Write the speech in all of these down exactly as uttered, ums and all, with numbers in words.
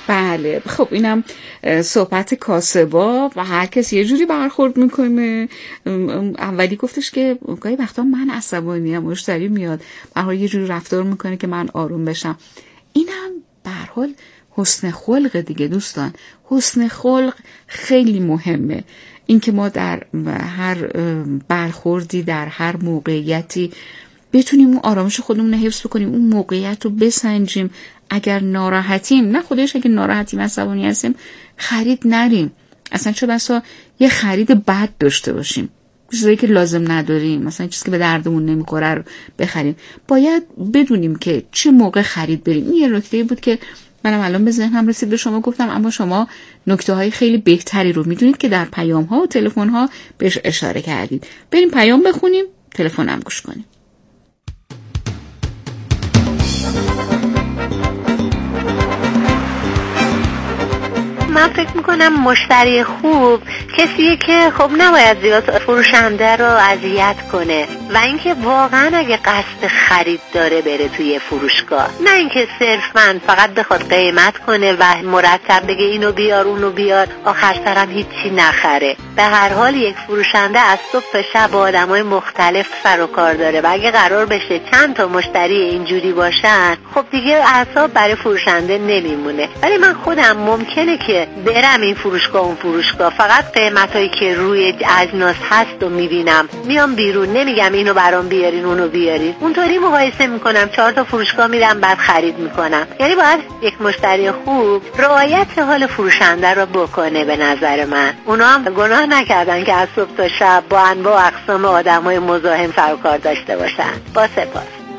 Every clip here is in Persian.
بله خب اینم صحبت کاسبا و هر کسی یه جوری برخورد میکنه. اولی گفتش که گاهی وقتا من عصبانیم، مشتری میاد برای یه جوری رفتار میکنه که من آروم بشم. اینم به هر حال حسن خلق دیگه دوستان. حسن خلق خیلی مهمه، اینکه ما در هر برخوردی در هر موقعیتی بتونیم اون آرامش خودمون رو حفظ بکنیم، اون موقعیت رو بسنجیم. اگر ناراحتیم، نه خودش اگه ناراحتیم عصبانی هستیم خرید نریم. اصلا چه بسا یه خرید بد داشته باشیم، چیزایی که لازم نداریم، مثلا چیزی که به دردمون نمیخوره رو بخریم. باید بدونیم که چه موقع خرید بریم. این یه نکته بود که منم الان به ذهنم رسید به شما گفتم، اما شما نکته های خیلی بهتری رو میدونید که در پیام ها و تلفن ها بهش اشاره کردید. بریم پیام بخونیم، تلفن هم گوش کنیم. من فکر میکنم مشتری خوب کسیه که خب نباید زیاد فروشنده رو اذیت کنه و اینکه واقعا اگه قصد خرید داره بره توی فروشگاه، نه اینکه صرفاً فقط بخواد قیمت کنه و مرتب بگه اینو بیار اونو بیار آخر سرم هیچی نخره. به هر حال یک فروشنده از صبح تا شب با آدمای مختلف سر و کار داره و اگه قرار بشه چند تا مشتری اینجوری باشن خب دیگه اعصاب برای فروشنده نمیمونه. ولی من خودم ممکنه که برم این فروشگاه اون فروشگاه، فقط قیمتایی که روی اجناس هست و میبینم میام بیرون، نمیگم اینو برام بیارین اونو بیارین، اونطوری مقایسه میکنم، چهار تا فروشگاه میرم بعد خرید میکنم. یعنی باید یک مشتری خوب رعایت حال فروشنده رو بکنه. به نظر من اونا هم گناه نکردن که از صبح تا شب با انواع و اقسام آدمای مزاحم سر و کار داشته باشن. با سپاس.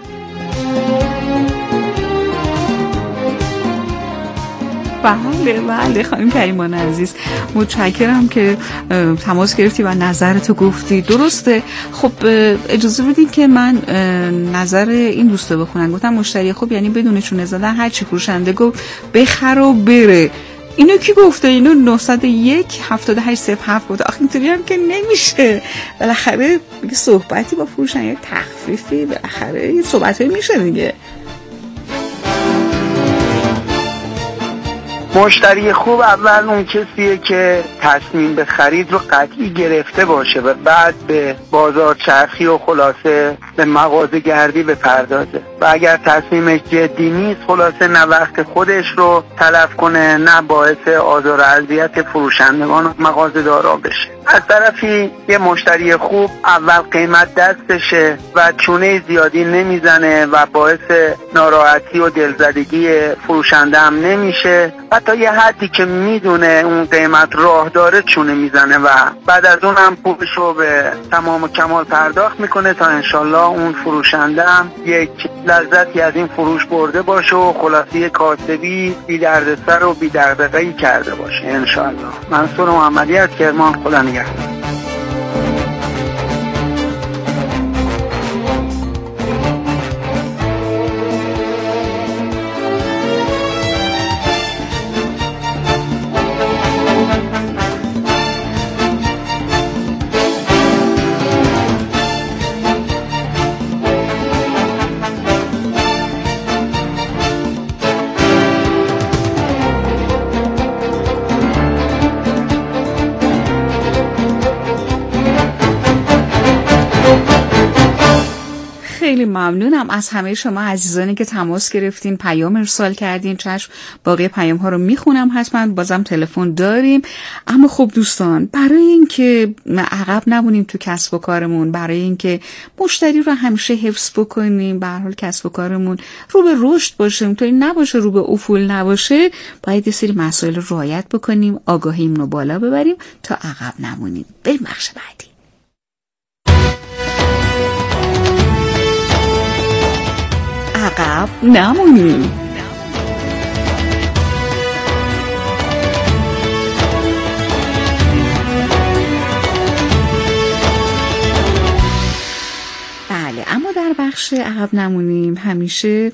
بله بله خانم کریمان عزیز، متشکرم که تماس گرفتی و نظرتو گفتی. درسته. خب اجازه بدید که من نظر این دوستا بخونم. گفتم مشتری خوب یعنی بدون چونه زدن هر چی فروشنده گفت بخر و بره. اینو کی گفته؟ اینو نه صفر یک هفت هشت صفر هفت گفته. آخه اینطوری هم که نمیشه. بالاخره یه صحبتی با فروشنده، یه تخفیفی، بالاخره یه صحبتایی میشه دیگه. مشتری خوب اول اون کسیه که تصمیم به خرید رو قطعی گرفته باشه و بعد به بازار چرخی و خلاصه به مغازه گردی بپردازه و اگر تصمیمش جدی نیست خلاصه نه وقت خودش رو تلف کنه نه باعث آزار و اذیت فروشندگان و مغازه دارا بشه. از طرفی یه مشتری خوب اول قیمت دستشه و چونه زیادی نمیزنه و باعث ناراحتی و دلزدگی فروشنده هم نمیشه و تا یه حدی که میدونه اون قیمت راه داره چونه میزنه و بعد از اون هم پولش رو به تمام و کمال پرداخت میکنه تا انشالله اون فروشنده هم یک لذتی از این فروش برده باشه و خلاصی کاسبی بی دردسر و بی دغدغه‌ای کرده باشه انشالله. منصور محمدی از کرمان. خدا نگهدار. خیلی ممنونم از همه شما عزیزانی که تماس گرفتین، پیام ارسال کردین. چشم باقی پیام ها رو میخونم حتما. بازم تلفن داریم. اما خب دوستان، برای اینکه عقب نمونیم تو کسب و کارمون، برای اینکه مشتری رو همیشه حفظ بکنیم، به هر حال کسب و کارمون رو به رشد باشه، اینطوری نباشه رو به افول نباشه، باید یه سری مسائل رو رعایت بکنیم، آگاهیمون رو بالا ببریم تا عقب نمونیم. بریم بخش بعدی. عقب نمونیم. بله، اما در بخش نقش عقب نمونیم، همیشه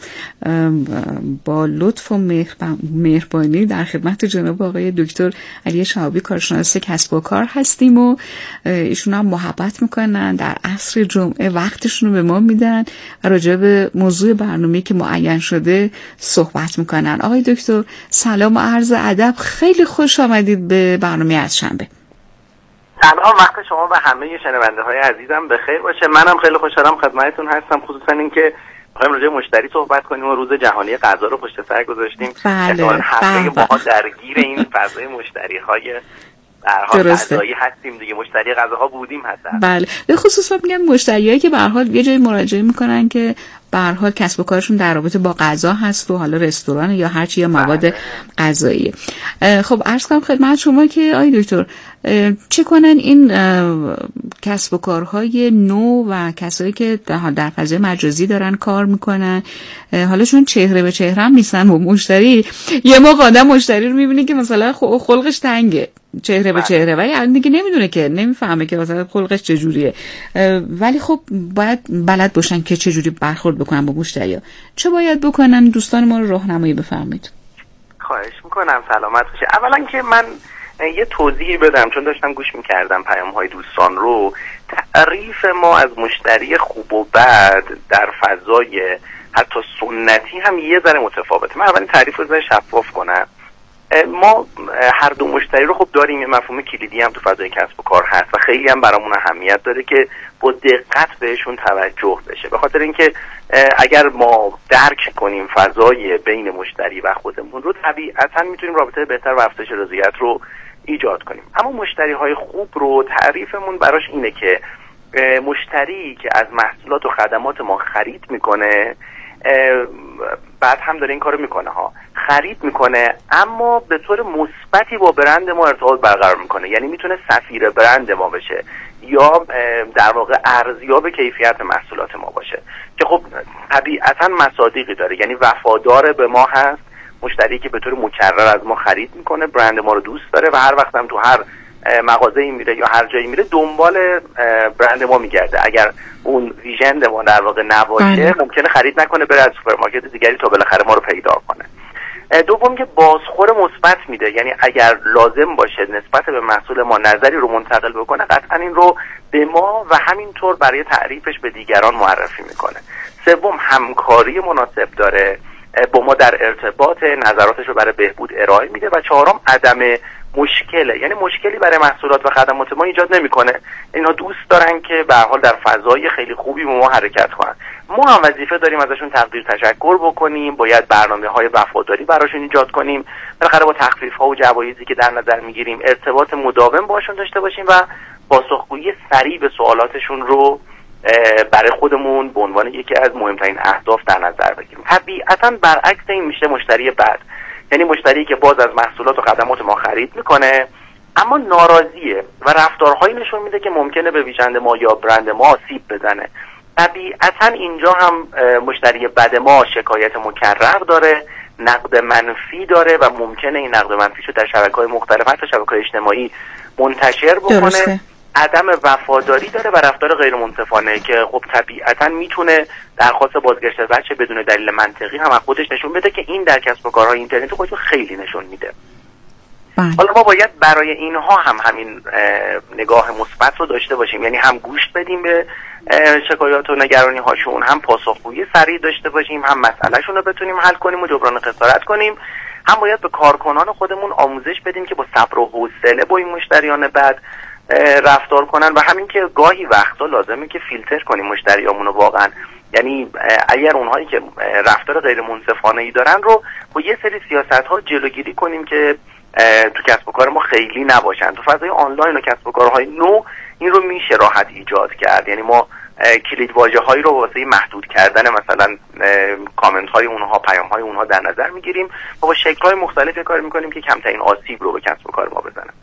با لطف و مهربانی در خدمت جناب آقای دکتر علی شهابی کارشناس کسب و کار هستیم و ایشون هم محبت میکنن، در عصر جمعه وقتشون رو به ما میدن و راجع به موضوع برنامه‌ای که معین شده صحبت میکنن. آقای دکتر سلام و عرض ادب، خیلی خوش آمدید به برنامه از شنبه. سلام، وقت شما و همه شنونده های عزیزم بخیر باشه. منم خیلی خوشحالم خدمتتون هستم، خصوصا اینکه می‌خوایم راجع به مشتری صحبت کنیم و روز جهانی غذا رو پشت سر گذاشتیم. بله همه ما درگیر این فضای مشتری‌های در حال غذایی هستیم دیگه، مشتری غذاها بودیم حتی. بله، به خصوص میگم مشتریایی که به هر حال یه جایی مراجعه میکنن که به هر حال کسب و کارشون در رابطه با غذا هست و حالا رستوران یا هر چی یا مواد غذایی. خب عرض کنم خدمت شما که آقای دکتر چه کنن این کسب و کارهای نو و کسایی که در فضای مجازی دارن کار میکنن، حالا چون چهره به چهره هم نیستن و مشتری یه موقع آدم مشتری رو میبینه که مثلا خلقش تنگه چهره به چهره، ولی الان دیگه نمیدونه که نمیفهمه که مثلا خلقش چجوریه، ولی خب باید بلد باشن که چجوری برخورد بکنن با مشتری‌ها. چه باید بکنن؟ دوستان ما رو راهنمایی بفرمایید. خواهش میکنم، سلامت باشید. اولا که من یه توضیحی بدم، چون داشتم گوش میکردم پیام‌های دوستان رو. تعریف ما از مشتری خوب و بد در فضای حتی سنتی هم یه ذره متفاوته. من اولین تعریف رو ذره شفاف کنم. ما هر دو مشتری رو خب داریم، یه مفهوم کلیدی هم تو فضای کسب و کار هست و خیلی هم برامون اهمیت داره که با دقت بهشون توجه بشه، به خاطر اینکه اگر ما درک کنیم فضای بین مشتری و خودمون رو، طبیعتاً میتونیم رابطه بهتر و افزایش رضایت رو ایجاد کنیم. اما مشتری های خوب رو تعریفمون براش اینه که مشتری که از محصولات و خدمات ما خرید میکنه، بعد هم داره این کارو میکنه ها خرید میکنه، اما به طور مثبتی با برند ما ارتباط برقرار میکنه، یعنی میتونه سفیر برند ما بشه یا در واقع ارزیاب کیفیت محصولات ما باشه، که خب طبیعتا مصادیقی داره، یعنی وفادار به ما هست. مشتری که به طور مکرر از ما خرید میکنه، برند ما رو دوست داره و هر وقت هم تو هر مغازه‌ای میره یا هر جایی میره دنبال برند ما میگرده. اگر اون ویژن ما در واقع نباشه ممکنه خرید نکنه، بره از سوپرمارکت دیگری تا بالاخره ما رو پیدا کنه. دوم که بازخور مثبت میده، یعنی اگر لازم باشه نسبت به محصول ما نظری رو منتقل بکنه، قطعا این رو به ما و همینطور برای تعریفش به دیگران معرفی میکنه. سوم همکاری مناسب داره، با ما در ارتباط، نظراتش رو برای بهبود ارائه میده. و چهارم عدم مشکله، یعنی مشکلی برای محصولات و خدمات ما ایجاد نمیکنه. اینا دوست دارن که به هر حال در فضای خیلی خوبی با ما حرکت کنن. ما هم وظیفه داریم ازشون تقدیر تشکر بکنیم، باید برنامه‌های وفاداری براشون ایجاد کنیم، بالاخره با تخفیف‌ها و جوایزی که در نظر میگیریم ارتباط مداوم باشون داشته باشیم و پاسخگویی سریع به سوالاتشون رو برای خودمون به عنوان یکی از مهمترین اهداف در نظر بگیریم. طبیعتاً برعکس این میشه مشتری بد، یعنی مشتری که باز از محصولات و خدمات ما خرید میکنه اما ناراضیه و رفتارهایی نشون میده که ممکنه به ویژند ما یا برند ما آسیب بزنه. طبیعتاً اینجا هم مشتری بد ما شکایت مکرر داره، نقد منفی داره و ممکنه این نقد منفی رو در شبکه‌های مختلف حتی شبکه‌های اجتماعی منتشر بکنه. درسته. عدم وفاداری داره و رفتار غیر منصفانه که خب طبیعتاً میتونه درخواست بازگشت بچه بدون دلیل منطقی هم از خودش نشون بده که این در کسب و کارهای اینترنتی خودش خیلی نشون میده. بله. حالا ما باید برای اینها هم همین نگاه مثبت رو داشته باشیم، یعنی هم گوش بدیم به شکایات و نگرانی هاشون، هم پاسخگویی سریع داشته باشیم، هم مسئلهشون رو بتونیم حل کنیم و جبران خسارت کنیم، هم باید به کارکنان خودمون آموزش بدیم که با صبر و حوصله با این مشتریان بعد رفتار کنن و همین که گاهی وقتا لازمه که فیلتر کنیم مشتریامون رو واقعا، یعنی اگر اونهایی که رفتار غیر منصفانه ای دارن رو با یه سری سیاست ها جلوگیری کنیم که تو کسب و کار ما خیلی نباشن. تو فضای آنلاین و کسب و کارهای نو این رو میشه راحت ایجاد کرد، یعنی ما کلید واژه هایی رو واسه محدود کردن مثلا کامنت های اونها، پیام های اونها در نظر میگیریم و با شکل های مختلفی کار میکنیم که کمترین آسیب رو به کسب و کار ما بزنن.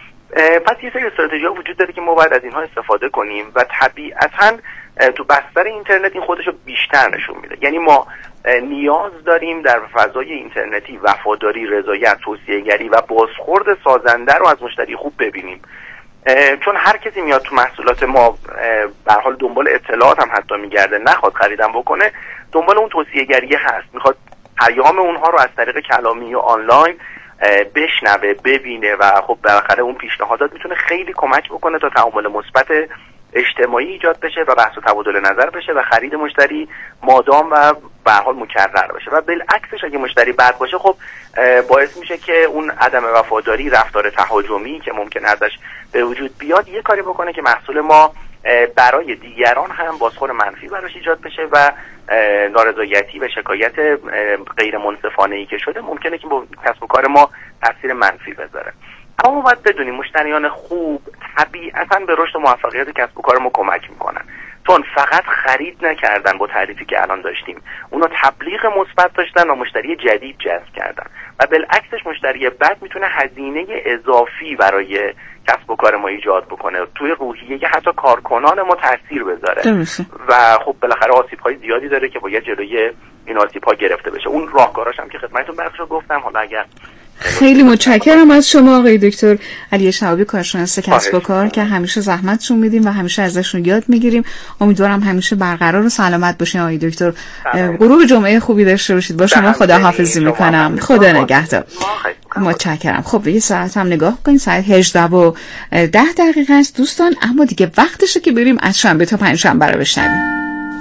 پس یه سری استراتژی ها وجود داره که ما باید از اینها استفاده کنیم و طبیعتاً تو بستر اینترنت این خودش رو بیشتر نشون میده. یعنی ما نیاز داریم در فضای اینترنتی وفاداری، رضایت، توصیه‌گری و بازخورد سازنده رو از مشتری خوب ببینیم. چون هر کسی میاد تو محصولات ما به هر حال دنبال اطلاعات هم حتی میگرده، نخواد خریدم بکنه، دنبال اون توصیه گری هست، میخواد پیام اونها رو از طریق کلامی و آنلاین بشنوه، ببینه و خب بالاخره اون پیشنهادات میتونه خیلی کمک بکنه تا تعامل مثبت اجتماعی ایجاد بشه و بحث و تبادل نظر بشه و خرید مشتری مادام و به هر حال مکرر بشه. و بالعکسش اگه مشتری بد باشه خب باعث میشه که اون عدم وفاداری، رفتار تهاجمی که ممکن ازش به وجود بیاد یه کاری بکنه که محصول ما برای دیگران هم بازخور منفی براش ایجاد بشه و نارضایتی و شکایت غیر منصفانه‌ای که شده ممکنه که با کسب و کار ما تاثیر منفی بذاره. اما باید بدونیم مشتریان خوب طبیعتاً به رشد و موفقیت کسب و کار ما کمک میکنن، چون فقط خرید نکردن با تعریفی که الان داشتیم، اونا تبلیغ مثبت داشتن و مشتری جدید جذب کردن و بالعکسش مشتری بد میتونه هزینه اضافی برای کسب و کار ما ایجاد بکنه، توی روحیه حتی کارکنان ما تاثیر بذاره درسته. و خب بالاخره آسیب‌های زیادی داره که باید جلوی این آسیب‌ها گرفته بشه. اون راهکاراش هم که خدمتتون بخشو گفتم. حالا اگر خیلی متشکرم از شما آقای دکتر علی شهابی، کارشناس کسب و کار، که همیشه زحمتشون میدیم و همیشه ازشون یاد میگیریم. امیدوارم همیشه برقرار و سلامت باشین آقای دکتر. غروب جمعه خوبی داشته باشید. با شما خداحافظی میکنم. خدا نگهدار. متشکرم. خب یه ساعت هم نگاه کنید، ساعت هجده و ده دقیقه است دوستان، اما دیگه وقتشه که بریم از شنبه تا پنج شنبه رو بشنویم.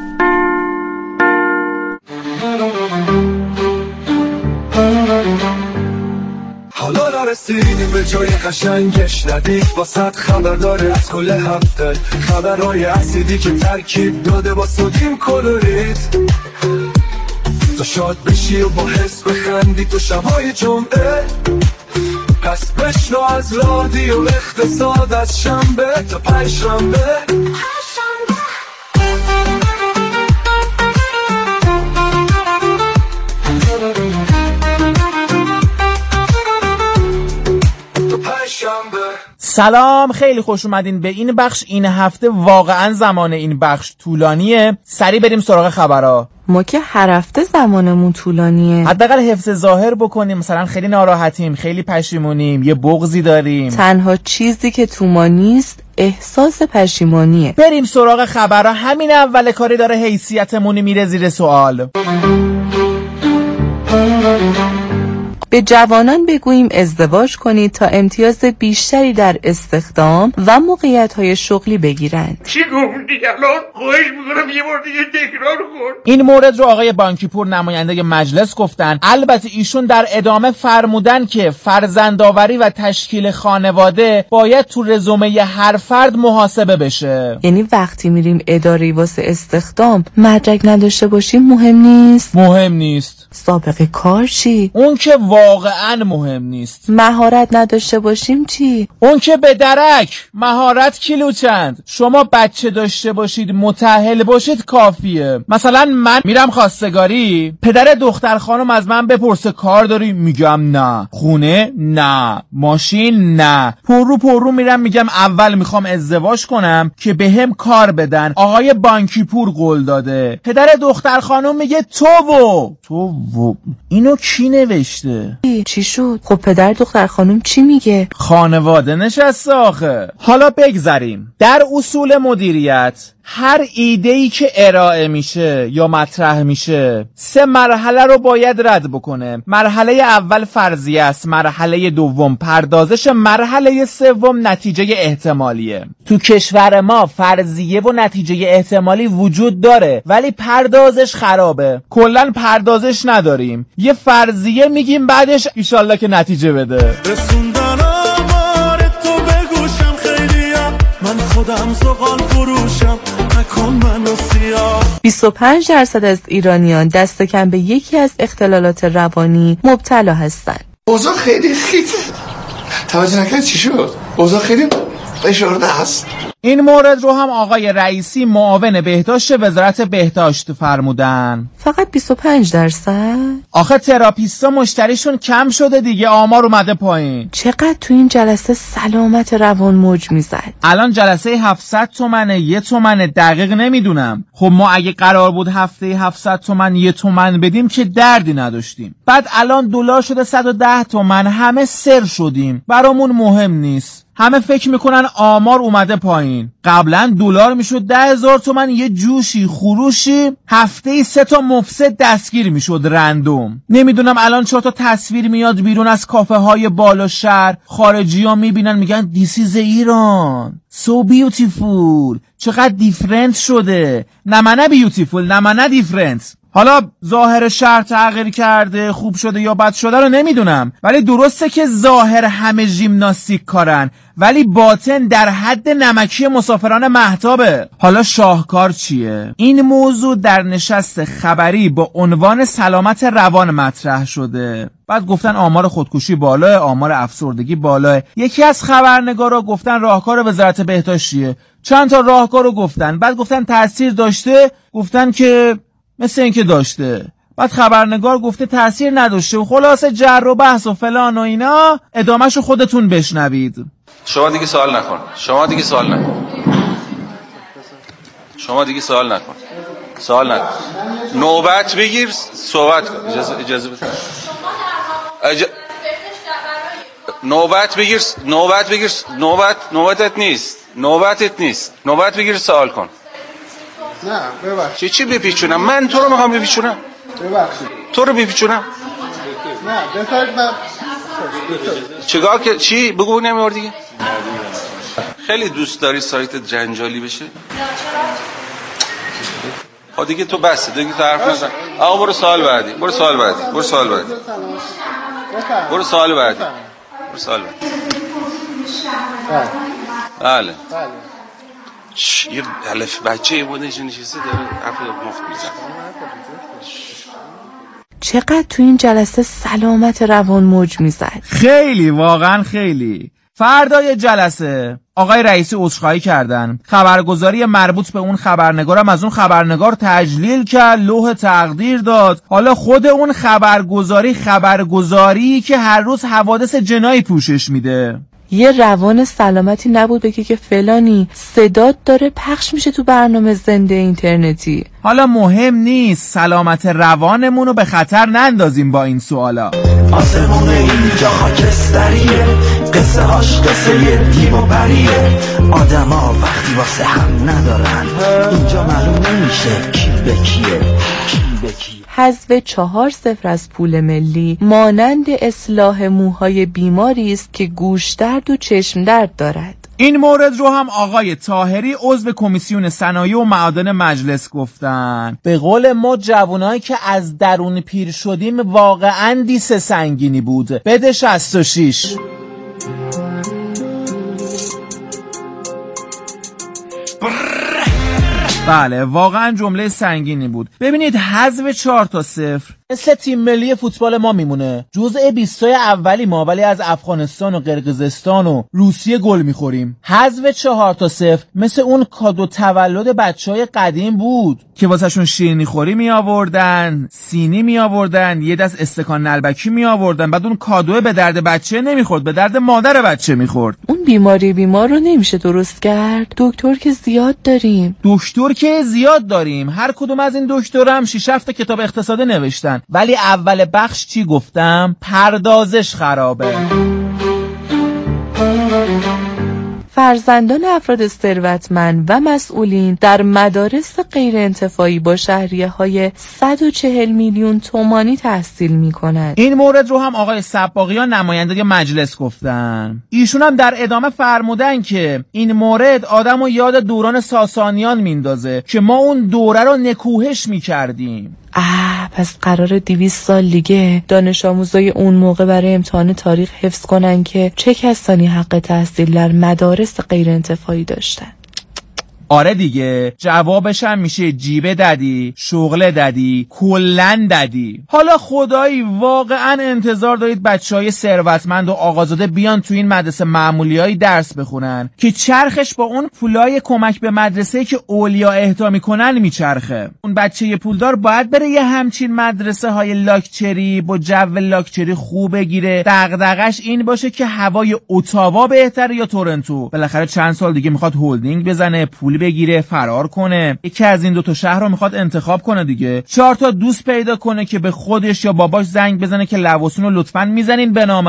حالا رسیدیم به جای قشنگش، ندید واسط خبر داره از کل هفته، خبرهای اسیدی که ترکیب داده با سودیم کلوریت، تو شاد بشی و با حس بخندی تو شبهای جمعه، پس بشنو از رادیو اقتصاد از شنبه تا پنج شنبه. سلام، خیلی خوش اومدین به این بخش. این هفته واقعا زمان این بخش طولانیه، سریع بریم سراغ خبرها. ما که هر هفته زمانمون طولانیه، حداقل حفظ ظاهر بکنیم، مثلا خیلی ناراحتیم، خیلی پشیمونیم، یه بغضی داریم، تنها چیزی که تو ما نیست احساس پشیمانیه. بریم سراغ خبرها. همین اول کاری داره حیثیتمون میره زیر سوال. به جوانان بگوییم ازدواج کنید تا امتیاز بیشتری در استخدام و موقعیت‌های شغلی بگیرند. چی گفتی الان؟ خواهش میکنم یه بار دیگه تکرار کن. این مورد رو آقای بانکیپور نماینده مجلس گفتن. البته ایشون در ادامه فرمودن که فرزندآوری و تشکیل خانواده باید تو رزومه هر فرد محاسبه بشه. یعنی وقتی میریم اداره‌ای واسه استخدام مدرک نداشته باشیم مهم نیست؟ مهم نیست. سابقه کار چی؟ اون که واقعا مهم نیست. مهارت نداشته باشیم چی؟ اون که به درک. مهارت کیلو چند. شما بچه داشته باشید، متأهل باشید کافیه. مثلا من میرم خواستگاری، پدر دختر خانم از من بپرسه کار داری؟ میگم نه. خونه؟ نه. ماشین؟ نه. پرو پرو میرم میگم اول میخوام ازدواج کنم که بهم کار بدن. آقای بانکیپور قول داده. پدر دختر خانم میگه تو و تو و اینو کی نوشته؟ چی شد؟ خب پدر دختر خانم چی میگه؟ خانواده نشسته آخه. حالا بگذریم. در اصول مدیریت هر ایده‌ای که ارائه میشه یا مطرح میشه سه مرحله رو باید رد بکنه. مرحله اول فرضیه است، مرحله دوم پردازش، مرحله سوم نتیجه احتمالیه. تو کشور ما فرضیه و نتیجه احتمالی وجود داره ولی پردازش خرابه. کلاً پردازش نداریم. یه فرضیه میگیم بعدش ایشالله که نتیجه بده. رسوندن آمار تو بگوشم خیلیم، من خودم زغال فروشم نکن منو سیاه. بیست و پنج درصد از ایرانیان دست کم به یکی از اختلالات روانی مبتلا هستند. اوضاع خیلی خیته. توجه نکرد چی شد؟ اوضاع خیلی فشرده است. این مورد رو هم آقای رئیسی معاون بهداشت وزارت بهداشت فرمودن. فقط بیست و پنج درصد؟ آخه تراپیستا مشتریشون کم شده دیگه، آمار اومده پایین. چقدر تو این جلسه سلامت روان موج میزد؟ الان جلسه هفتصد تومنه، یه تومنه، دقیق نمیدونم. خب ما اگه قرار بود هفته هفتصد تومن یه تومن بدیم که دردی نداشتیم. بعد الان دلار شده صد و ده تومن، همه سر شدیم. برامون مهم نیست. همه فکر میکنن آمار اومده پایین. قبلا دلار میشد ده هزار تومن یه جوشی خروشی، هفته ای سه تا مفسد دستگیر میشد رندوم. نمیدونم الان چهار تا تصویر میاد بیرون از کافه های بالا شهر، خارجی ها میبینن میگن This is ایران So beautiful، چقدر دیفرنت شده. نمنه بیوتیفول، نمنه دیفرنت. حالا ظاهر شهر تغییر کرده، خوب شده یا بد شده رو نمیدونم، ولی درسته که ظاهر همه ژیمناستیک کارن ولی باطن در حد نمکی مسافران مهتابه. حالا شاهکار چیه؟ این موضوع در نشست خبری با عنوان سلامت روان مطرح شده. بعد گفتن آمار خودکشی بالاه، آمار افسردگی بالاه. یکی از خبرنگارا گفتن راهکار وزارت بهداشت چیه؟ چند تا راهکارو گفتن، بعد گفتن تاثیر داشته، گفتن که مثل این که داشته. بعد خبرنگار گفته تاثیر نداشته و خلاصه جر و بحث و فلان و اینا. ادامهشو خودتون بشنوید. شما دیگه سوال نکن. شما دیگه سوال نکن. شما دیگه سوال نکن. سوال نکن. نوبت بگیر صحبت کن. اجازه اجازه بده. اج... نوبت بگیر نوبت بگیر نوبت نوبتت نیست. نوبتت نیست. نوبت بگیر سوال کن. نه ببخشید. چی چی بپیچونم؟ من تو رو میخوام بپیچونم. ببخشید. تو رو بپیچونم؟ نه بذارید من چیکار که چی بگو نمیور دیگه. خیلی دوست داری سایت جنجالی بشه؟ ها دیگه تو بسه دیگه تو حرف نزن. آقا برو سوال بعدی. برو سوال بعدی. برو سوال بعدی. برو سوال بعدی. برو سوال بعدی. بله. بله. یه الف بچه بوده نشسته داره حرف مفت میزنه. چقدر تو این جلسه سلامت روان موج میزد. خیلی، واقعا خیلی. فردای جلسه آقای رئیسی عذرخواهی کردن. خبرگزاری مربوط به اون خبرنگارم از اون خبرنگار تجلیل کرد، لوح تقدیر داد. حالا خود اون خبرگزاری خبرگزاری که هر روز حوادث جنایی پوشش میده. یه روان سلامتی نبود بگه که فلانی صدات داره پخش میشه تو برنامه زنده اینترنتی. حالا مهم نیست، سلامت روانمون رو به خطر نندازیم با این سوالا. آسمون اینجا خاکستریه، قصه هاش قصه دیم و بریه، آدم ها وقتی واسه هم ندارن، اینجا معلوم نمیشه کی به کیه کی به کیه. حذف چهار صفر از پول ملی مانند اصلاح موهای بیماری است که گوش درد و چشم درد دارد. این مورد رو هم آقای طاهری عضو کمیسیون صنایع و معادن مجلس گفتن. به قول ما جوانایی که از درون پیر شدیم واقعا دیس سنگینی بود. بده شصت و شش. بله واقعا جمله سنگینی بود. ببینید حذف چهار تا صفر مثل تیم ملی فوتبال ما میمونه، جزء بیست اولی ما، ولی از افغانستان و قرقیزستان و روسیه گل میخوریم. حذف چهار تا صفر مثل اون کادو تولد بچهای قدیم بود که واسهشون شیرینی خوری می آوردن، سینی می آوردن، یه دست استکان نلبکی می آوردن، بعد اون کادو به درد بچه نمیخورد، به درد مادر بچه میخورد. اون بیماری بیمار رو نمیشه درست کرد. دکتر که زیاد داریم. دکتر که زیاد داریم. هر کدوم از این دکترها هم شش هفت کتاب اقتصاد نوشتن، ولی اول بخش چی گفتم؟ پردازش خرابه. فرزندان افراد ثروتمند و مسئولین در مدارس غیر انتفاعی با شهریه های صد و چهل میلیون تومانی تحصیل می کنند. این مورد رو هم آقای سباقیان نماینده مجلس گفتن. ایشون هم در ادامه فرمودن که این مورد آدمو یاد دوران ساسانیان میندازه که ما اون دوره رو نکوهش می کردیم. آه پس قراره دویست سال دیگه دانش آموزای اون موقع برای امتحان تاریخ حفظ کنن که چه کسانی حق تحصیل در مدارس غیر انتفاعی داشتن. آره دیگه، جوابش هم میشه جیبه دادی، شغل دادی، کلن دادی. حالا خدایی واقعا انتظار دارید بچهای ثروتمند و آقازاده بیان تو این مدرسه معمولیایی درس بخونن که چرخش با اون پولای کمک به مدرسه که اولیا اهدا میکنن میچرخه؟ اون بچه پولدار باید بره یه همچین مدرسه های لاکچری با جو لاکچری خوب بگیره، دغدغش این باشه که هوای اتاوا بهتره یا تورنتو؟ بالاخره چند سال دیگه میخواد هولدینگ بزنه، پول بگیره، فرار کنه. یکی از این دو تا شهر رو میخواد انتخاب کنه دیگه. چهار تا دوست پیدا کنه که به خودش یا باباش زنگ بزنه که لواسون رو لطفاً میزنین به نامم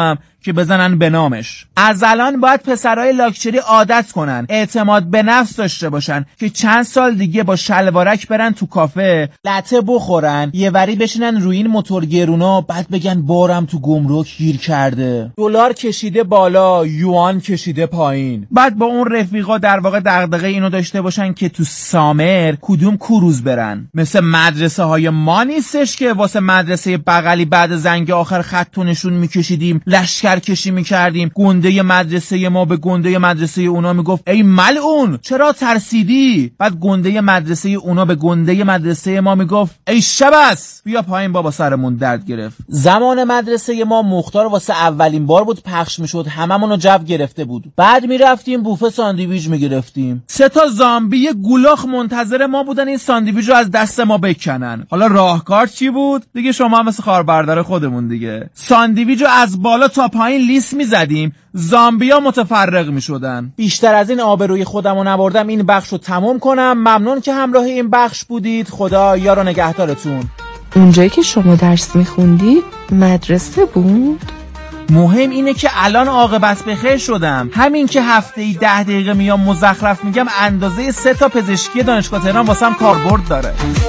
که بزنن به نامش. از الان باید پسرای لاکچری عادت کنن، اعتماد به نفس داشته باشن که چند سال دیگه با شلوارک برن تو کافه، لته بخورن، یه وری بشینن روی این موتور گرونا، بعد بگن بارم تو گمرک گیر کرده، دلار کشیده بالا، یوان کشیده پایین. بعد با اون رفیقا در واقع دغدغه اینو داشته باشن که تو سامر کدوم کروز برن. مثل مدرسه های ما نیستش که واسه مدرسه بغلی بعد زنگ آخر خط نشون میکشیدیم، لشکر کشی میکردیم، گنده مدرسه ما به گنده مدرسه اونا میگفت ای ملعون چرا ترسیدی، بعد گنده مدرسه اونا به گنده مدرسه ما میگفت ای شبس بیا پایین بابا سرمون درد گرفت. زمان مدرسه ما مختار واسه اولین بار بود پخش میشد، هممونو جو گرفته بود. بعد میرفتیم بوفه ساندویچ میگرفتیم، سه تا زامبی گولاخ منتظر ما بودن این ساندویچ رو از دست ما بکنن. حالا راهکار چی بود دیگه؟ شما هم مثل خاربردار خودمون دیگه، ساندویچ رو از بالا تا پایین لیس میزدیم، زامبیا متفرق میشدن. بیشتر از این آبروی خودمو نبردم، این بخش رو تموم کنم. ممنون که همراه این بخش بودید. خدا یار و نگهدارتون. اونجایی که شما درس میخوندی مدرسه بود؟ مهم اینه که الان عاقبت بخیر شدم. همین که هفته‌ای ده دقیقه میام مزخرف میگم اندازه سه تا پزشکی دانشگاه تهران واسم کاربرد داره.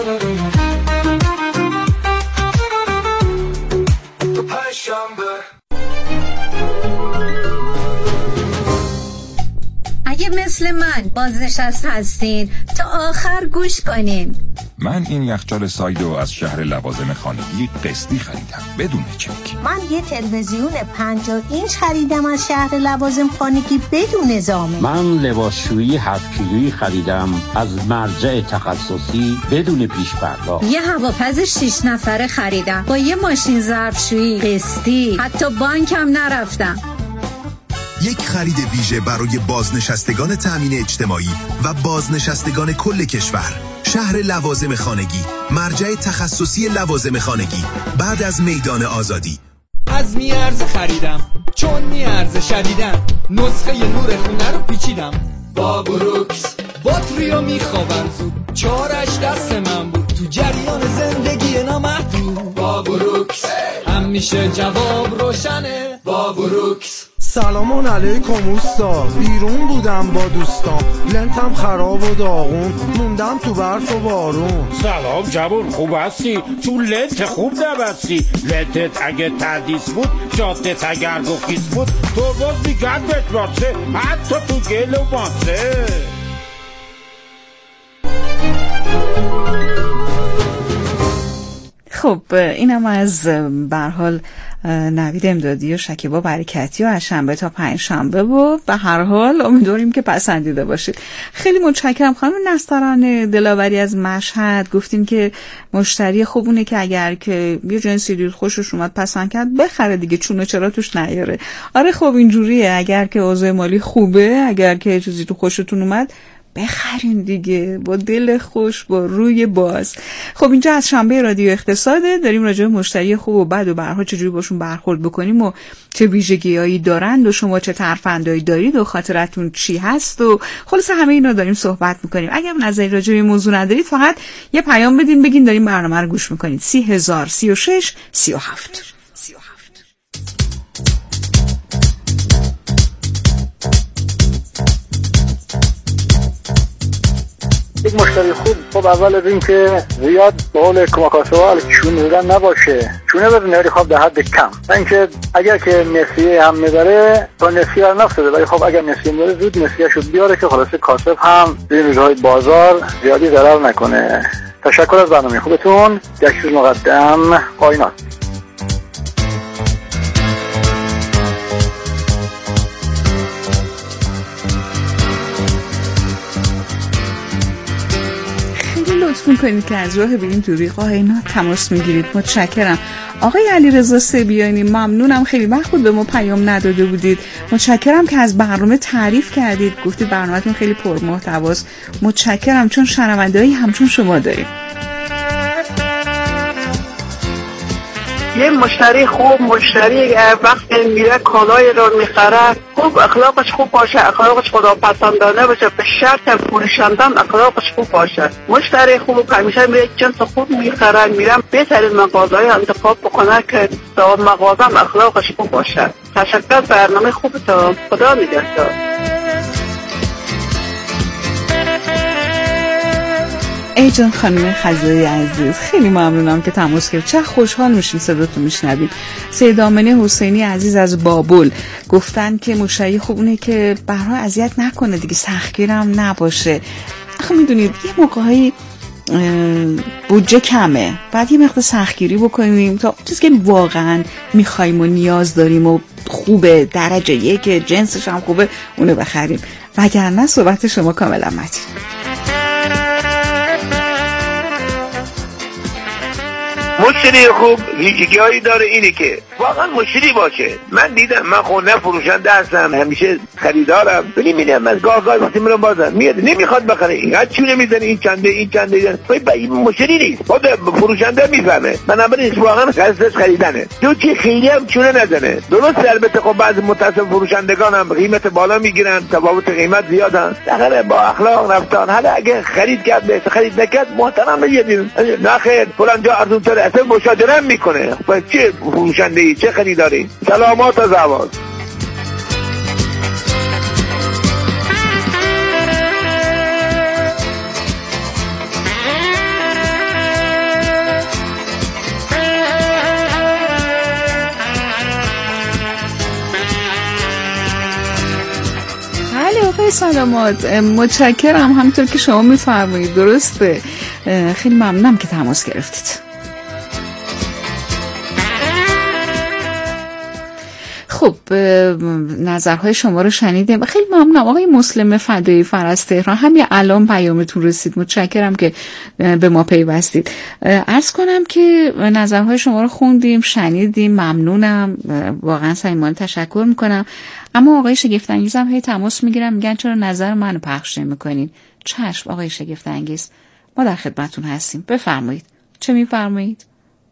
اگه مثل من بازنشسته هستین تا آخر گوش کنین. من این یخچال سایدو از شهر لوازم خانگی قسطی خریدم بدون چک. من یه تلویزیون پنجاه اینچ خریدم از شهر لوازم خانگی بدون زامن. من لباسشویی هفت کیلویی خریدم از مرجع تخصصی بدون پیش پرداخت. یه هواپز شش نفره خریدم با یه ماشین ظرفشویی قسطی، حتی بانکم نرفتم. یک خرید ویژه برای بازنشستگان تامین اجتماعی و بازنشستگان کل کشور. شهر لوازم خانگی، مرجع تخصصی لوازم خانگی، بعد از میدان آزادی. از میارزه خریدم چون میارزه شدیدم، نسخه نور خونه رو پیچیدم با بروکس، باتریو میخوابم زود، چارش دست من بود تو جریان زندگی نامحدود. با بروکس همیشه جواب روشنه با بروکس. سلام علیکم اوستا، بیرون بودم با دوستان، لنتم خراب و داغون، موندم تو برف و بارون. سلام جوون خوب هستی؟ تو لنت خوب نبستی، لنتت اگه تردیس بود، جادت اگر گخیز بود، تو باز میگرد بتبارسه حتی تو گل و ماسه. خب اینم از به هر حال نوید امدادی و شکیبا برکتی و از شنبه تا پنج شنبه بود. به هر حال امیدواریم که پسندیده باشید. خیلی متشکرم خانم نستران دلاوری از مشهد. گفتین که مشتری خوبونه که اگر که یه جنسی دید خوشش اومد پسند کرد بخره دیگه، چونه چرا توش نیاره. آره خب اینجوریه، اگر که اوضاع مالی خوبه، اگر که چیزی تو خوشتون اومد بخرین دیگه، با دل خوش، با روی باز. خب اینجا از شنبه رادیو اقتصاده، داریم راجع به مشتری خوب و بد و برها چجوری باشون برخورد بکنیم و چه ویژگی‌هایی دارند و شما چه ترفندایی دارید و خاطرتون چی هست و خلاص همه اینا داریم صحبت میکنیم. اگر نظری راجع به موضوع ندارید فقط یه پیام بدین بگین داریم برنامه رو گوش میکنید. سی هزار سی و شش سی و هفت. یک مشتری خوب خب اول از این که زیاد به قول کمکاسوال چونه دادن نباشه، چونه بدون نهاری خواب در حد کم، نه اینکه اگر که نسیه هم میبره تا نسیه رو نفسده، ولی خب اگر نسیه میبره زود نسیه شو بیاره که خلاصه کاسب هم به روزهای بازار زیادی ضرر نکنه. تشکر از برنامه خوبتون. یک روز مقدم پایینات. لطف میکنید که از راه بریم تو ریقاه اینا تماس میگیرید. متشکرم. آقای علیرضا سبیانی ممنونم، خیلی وقت بود به ما پیام نداده بودید. متشکرم که از برنامه تعریف کردید، گفتید برنامه‌تون خیلی پرمحتواست. متشکرم، چون شنونده‌ای همچون شما داریم. یه مشتری خوب مشتری وقتی میره کالای رو میخره خوش خوب اخلاقش خوب باشه، اخلاقش خداپسندانه باشه، به شرط فروشندم اخلاقش خوب باشه. مشتری خوب همیشه میره جنس خوب میخرن، میرم بهترین مغازه‌های انتخاب بکنه که صاحب مغازم اخلاقش خوب باشه. تشکر، برنامه خوبتون، خدا نگهدار. ای جان خانم خزایی عزیز، خیلی ممنونم که تماس گرفتید. چه خوشحال میشیم صداتون میشنویم. سید آمنه حسینی عزیز از بابل گفتن که مشتری خوب اونه که برها اذیت نکنه دیگه، سختگیرم نباشه. آخه میدونید یه موقعی بودجه کمه، بعد یه مقدار سختگیری بکنیم تا چیزی که واقعا میخوایم و نیاز داریم و خوبه، درجه یک، جنسش هم خوبه، اونو بخریم. وگرنه صحبت شما کاملا متین. مشتری خوب ویژگی هایی داره، اینه که واقعا مشتری باشه. من دیدم، من خونه فروشنده هستم، همیشه خریدارم، ولی میدم از گاه گاه وقتی میرم بازم میاد نمیخواد بخره، اینقدر چونه میزنه، این چنده این چنده، این مشتری نیست، خود فروشنده میفهمه. بنابراین واقعا قصدش خریدنه، تو چی خیلی هم چونه نزنه. درست البته خب بعضی متاسف فروشندگان هم قیمت بالا میگیرن، تفاوت قیمت زیادن، دقیقاً با اخلاق رفتار. حالا اگه خرید کرد بهش، خرید نکرد محترم بگید نه خیر فلان جا ارزون تره، اصلا مشاجره میکنه. پس چه فروشنده ای، چه خریداری؟ سلامات از آواز. بله آقای سلامات، متشکرم. همونطور که شما میفرمایید درسته. خیلی ممنونم که تماس گرفتید. خب نظرهای شما رو شنیدیم و خیلی ممنونم. آقای مسلم فدایی فر از تهران، همین الان پیامتون رسید، متشکرم که به ما پیوستید. عرض کنم که نظرهای شما رو خوندیم، شنیدیم، ممنونم، واقعا صمیمانه تشکر میکنم. اما آقای شگفت انگیز هم هی تماس میگیرم، میگن چرا نظر منو پخش نمیکنین؟ چشم آقای شگفت انگیز، ما در خدمتتون هستیم، بفرمایید. چه میفرمایید؟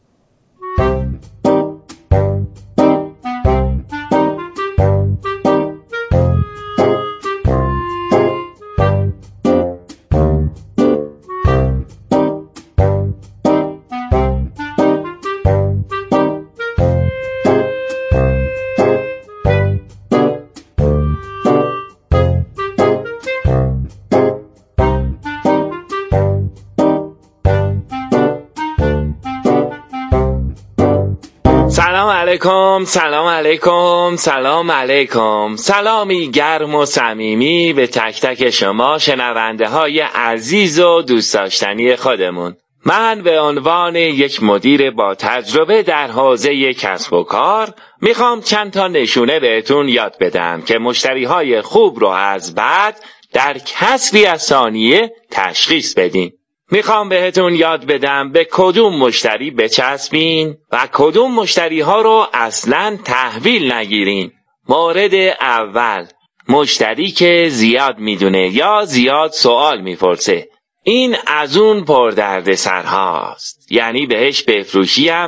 سلام علیکم، سلام علیکم، سلام علیکم. سلامی گرم و صمیمی به تک تک شما شنونده های عزیز و دوست داشتنی خودمون. من به عنوان یک مدیر با تجربه در حوزه کسب و کار میخوام چند تا نشونه بهتون یاد بدم که مشتری های خوب رو از بد در کسری از ثانیه تشخیص بدین. میخوام بهتون یاد بدم به کدوم مشتری بچسبین و کدوم مشتری ها رو اصلاً تحویل نگیرین. مورد اول، مشتری که زیاد میدونه یا زیاد سوال میپرسه. این از اون پردرد سرهاست، یعنی بهش بفروشیم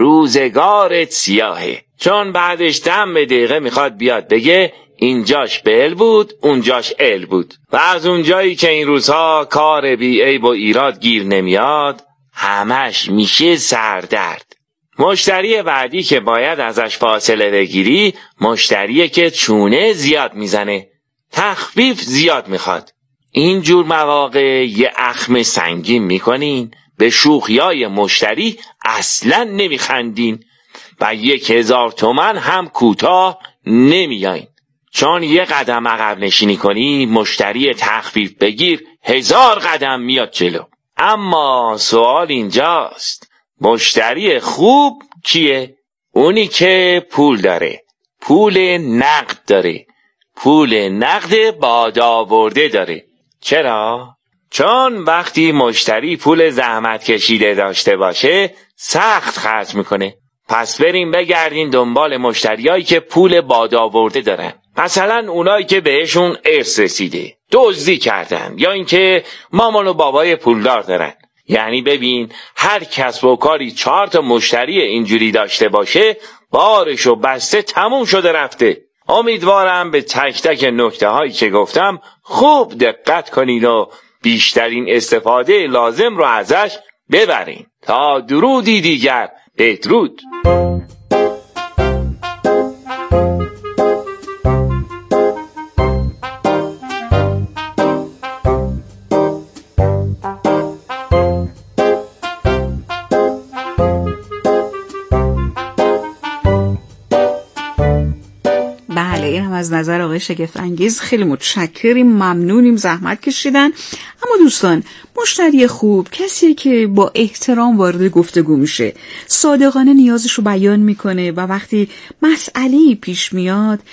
روزگارت سیاهه، چون بعدش دم به دقیقه میخواد بیاد بگه اینجاش بل بود اونجاش ال بود و از اونجایی که این روزها کار بی عیب و ایراد گیر نمیاد همش میشه سردرد. مشتری بعدی که باید ازش فاصله بگیری مشتریه که چونه زیاد میزنه، تخفیف زیاد میخواد. اینجور مواقع یه اخم سنگین میکنین، به شوخیای مشتری اصلا نمیخندین و یک هزار تومن هم کوتاه نمیاین، چون یه قدم عقب نشینی کنی مشتری تخفیف بگیر هزار قدم میاد جلو. اما سوال اینجاست، مشتری خوب کیه؟ اونی که پول داره، پول نقد داره، پول نقد بادآورده داره. چرا؟ چون وقتی مشتری پول زحمت کشیده داشته باشه سخت خرج میکنه. پس بریم بگردین دنبال مشتریایی که پول بادآورده دارن، مثلا اونایی که بهشون ارث رسیده، دزدی کردن، یا اینکه مامان و بابای پولدار دارن. یعنی ببین هر کسب و کاری چهار تا مشتری اینجوری داشته باشه بارشو بسته تموم شده رفته. امیدوارم به تک تک نکته هایی که گفتم خوب دقت کنید و بیشترین استفاده لازم رو ازش ببرین. تا درودی دیگر، بدرود. از نظر آقای شگفت انگیز خیلی متشکریم، ممنونیم، زحمت کشیدن. اما دوستان، مشتری خوب کسیه که با احترام وارد گفتگو میشه، صادقانه نیازش رو بیان میکنه و وقتی مسئله‌ای پیش میاد